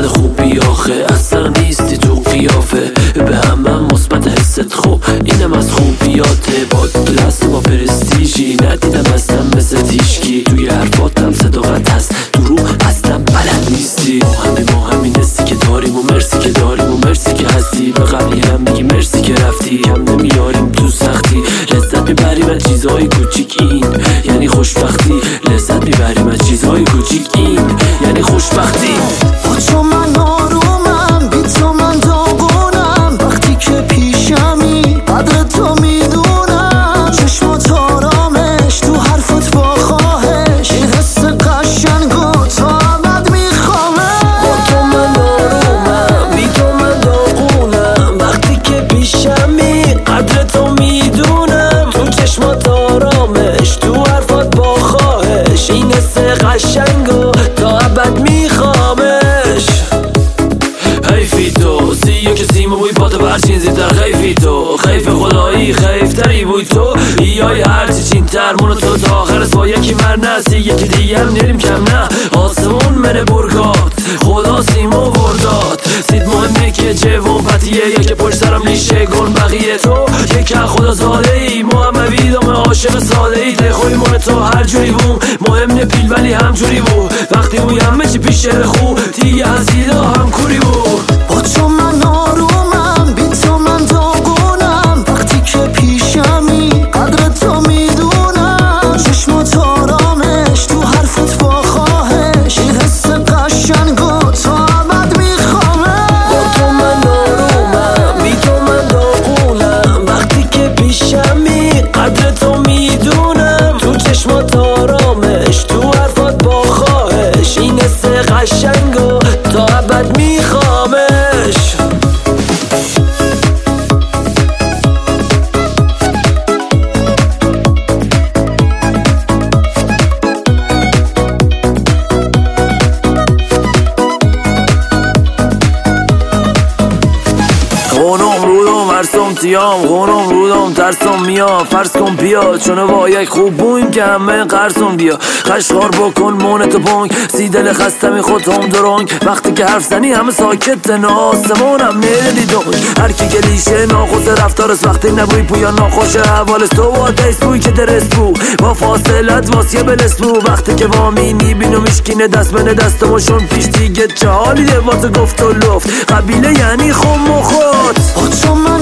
مثبت خوبی آخه اصلا نیستی تو قیافه به همه مثبت حست خوب اینم از خوبیاته با دست با پرستیژی ندیدم اصلا مثل تیشکی توی حرفاتم صداقت هست درو اصلا بلد نیستی ما همین حسی که داریم و مرسی که داریم و مرسی که هستی به قبلی هم میگی مرسی که رفتی کم نمیاریم تو سختی لذت میبریم از چیزهای کوچیک این یعنی خوشبختی لذت میبریم از چیزهای کوچیک این یعنی خوشبختی با تو من آرومم بی تو من داغونم وقتی که پیشمی قدر تو میدونم چشمات آرامش تو حرفت با خواهش این حس قشنگو تا ابد میخوامه با تو من آرومم بی تو من داغونم وقتی که پیشمی قدر تو میدونم تو چشمات آرامش تو حرفت با خواهش این حس قشنگو تا ابد میخوامش حیفی تو سیو که سیم بوی پاتو برچین زیدر خیفی تو خیف خدایی خیفتری بوی تو ایای هرچی چین تر مونو تو تا آخر با یکی مرنسی یکی دیگه هم نریم کم نه آسمون منه برگات خدا سیمو ورداد سید مهمه که جوون پتیه یکی پشت سرم لیشه گن بقیه تو یکی خدا زاده ای محمدی دامه عاشق ساده ای دخوی مونه تو هر جوری بوم مهم نپیل ولی همجوری بود وقتی بوی همه چی پیش خوب دیگه هزیدا هم کوری بود با تو من آرومم بی تو من داغونم وقتی که پیشمی قدر تو میدونم چشمات آرامش تو حرفت با خواهش این حس قشنگو تا ابد میخوامه با تو من آرومم بی تو من داغونم وقتی که پیشمی قدر تو میدونم تو چشمات آرامش تو حرفات با خواهش این حس قشنگو تا ابد میخوامش خونم رودم ورسم تیام خونم رودم ترسم میام فرض کن بیا چونه با یک خوب بویم که همه قرصم بیا خشخار بکن مونتو پونگ سیدل خستمی خودم درونگ وقتی که حرف زنی همه ساکت نه آسمونم میردی دونگ هر کی گلیشه ناخوش رفتارست وقتی نبوی پویا ناخوشه حوالست تو وادیست بوی که درست بو با فاصلت واسیه بلست بو وقتی که وامینی بینو میشکینه دست بنه دستموشون پیش دیگه چه حالی ده واسه گفت و لفت قبیله یعنی خم و خود با تو من